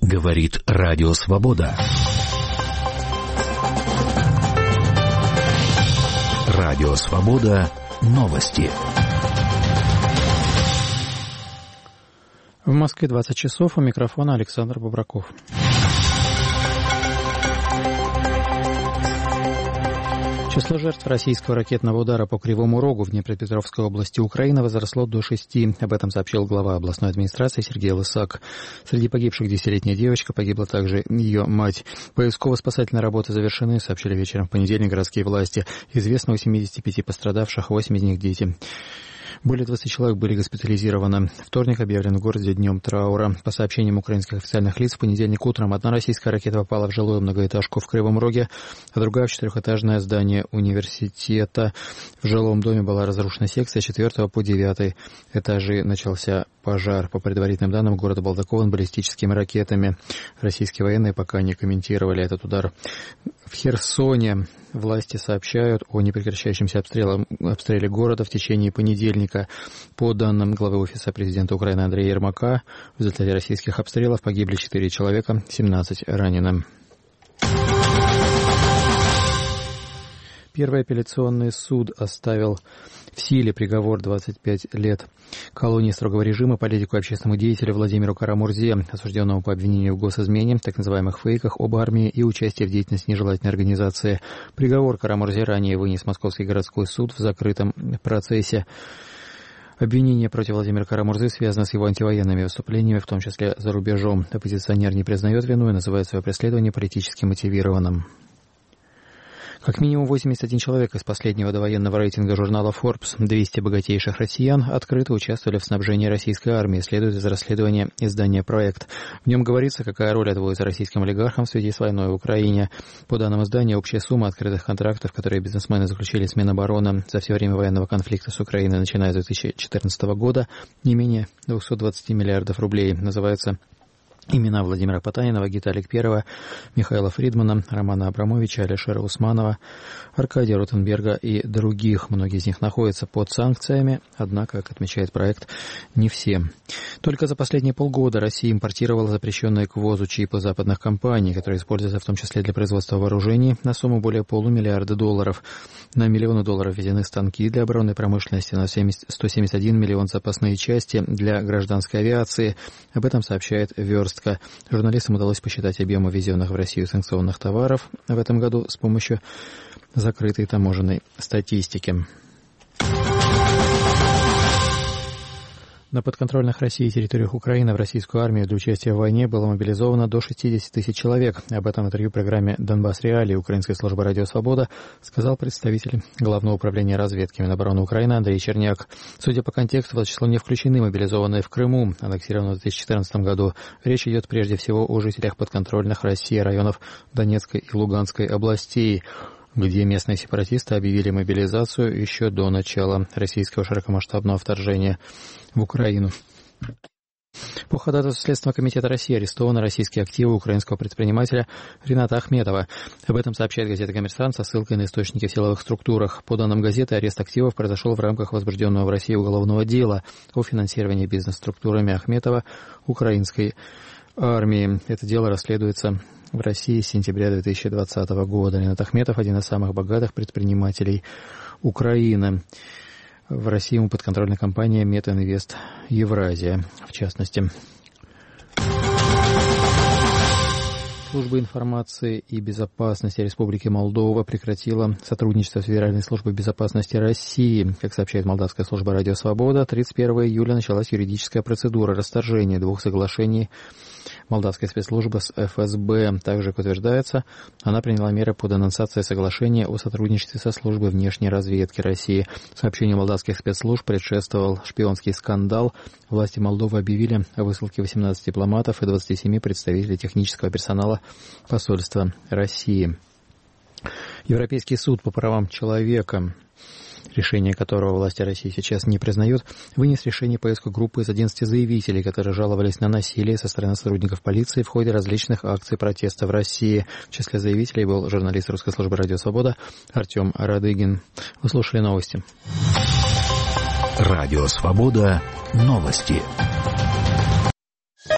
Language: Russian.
Говорит Радио Свобода. Радио Свобода. Новости. В Москве 20 часов. У микрофона Александр Бобраков. Число жертв российского ракетного удара по Кривому Рогу в Днепропетровской области Украины возросло до 6. Об этом сообщил глава областной администрации Сергей Лысак. Среди погибших 10-летняя девочка, погибла также ее мать. Поисково-спасательные работы завершены, сообщили вечером в понедельник городские власти. Известно о 75 пострадавших, 8 из них дети. Более 20 человек были госпитализированы. Вторник объявлен в городе днем траура. По сообщениям украинских официальных лиц, в понедельник утром одна российская ракета попала в жилую многоэтажку в Кривом Роге, а другая в 4-этажное здание университета. В жилом доме была разрушена секция с 4 по 9 этажи. Начался пожар. По предварительным данным, город был атакован баллистическими ракетами. Российские военные пока не комментировали этот удар. В Херсоне власти сообщают о непрекращающемся обстреле города в течение понедельника. По данным главы Офиса президента Украины Андрея Ермака, в результате российских обстрелов погибли 4 человека, 17 ранены. Первый апелляционный суд оставил в силе приговор 25 лет колонии строгого режима политику и общественному деятелю Владимиру Карамурзе, осужденному по обвинению в госизмене, так называемых фейках об армии и участии в деятельности нежелательной организации. Приговор Карамурзе ранее вынес Московский городской суд в закрытом процессе. Обвинения против Владимира Карамурзы связаны с его антивоенными выступлениями, в том числе за рубежом. Оппозиционер не признает вину и называет свое преследование политически мотивированным. Как минимум 81 человек из последнего довоенного рейтинга журнала Forbes 200 богатейших россиян открыто участвовали в снабжении российской армии, следует из расследования издания «Проект». В нем говорится, какая роль отводится российским олигархам в связи с войной в Украине. По данным издания, общая сумма открытых контрактов, которые бизнесмены заключили с Минобороны за все время военного конфликта с Украиной, начиная с 2014 года, не менее 220 миллиардов рублей. Называется имена Владимира Потанинова, Гиты Аликперова, Михаила Фридмана, Романа Абрамовича, Алишера Усманова, Аркадия Ротенберга и других. Многие из них находятся под санкциями, однако, как отмечает проект, не все. Только за последние полгода Россия импортировала запрещенные к ввозу чипы западных компаний, которые используются в том числе для производства вооружений, на сумму более $500 миллиона. На миллионы долларов введены станки для оборонной промышленности, на 171 миллион запасные части для гражданской авиации. Об этом сообщает Верст. Журналистам удалось посчитать объемы ввезенных в Россию санкционных товаров в этом году с помощью закрытой таможенной статистики. На подконтрольных России территориях Украины в российскую армию для участия в войне было мобилизовано до 60 тысяч человек. Об этом в интервью программе «Донбасс Реалии» Украинской службы «Радио Свобода» сказал представитель Главного управления разведки Минобороны Украины Андрей Черняк. Судя по контексту, в это число не включены мобилизованные в Крыму, аннексированном в 2014 году. Речь идет прежде всего о жителях подконтрольных России районов Донецкой и Луганской областей, где местные сепаратисты объявили мобилизацию еще до начала российского широкомасштабного вторжения в Украину. По ходатайству Следственного комитета России арестованы российские активы украинского предпринимателя Рената Ахметова. Об этом сообщает газета «Коммерсант» со ссылкой на источники в силовых структурах. По данным газеты, арест активов произошел в рамках возбужденного в России уголовного дела о финансировании бизнес-структурами Ахметова украинской армии. Это дело расследуется в России с сентября 2020 года. Ренат Ахметов – один из самых богатых предпринимателей Украины. В России ему подконтрольна компания «Метинвест Евразия», в частности. Служба информации и безопасности Республики Молдова прекратила сотрудничество с Федеральной службой безопасности России. Как сообщает молдавская служба «Радио Свобода», 31 июля началась юридическая процедура расторжения 2 соглашений молдавской спецслужбы с ФСБ. Также, как утверждается, она приняла меры по денонсации соглашения о сотрудничестве со службой внешней разведки России. Сообщению молдавских спецслужб предшествовал шпионский скандал. Власти Молдовы объявили о высылке 18 дипломатов и 27 представителей технического персонала посольства России. Европейский суд по правам человека, решение которого власти России сейчас не признают, вынес решение по иску группы из 11 заявителей, которые жаловались на насилие со стороны сотрудников полиции в ходе различных акций протеста в России. В числе заявителей был журналист русской службы «Радио Свобода» Артем Радыгин. Вы слушали новости. Радио Свобода. Новости.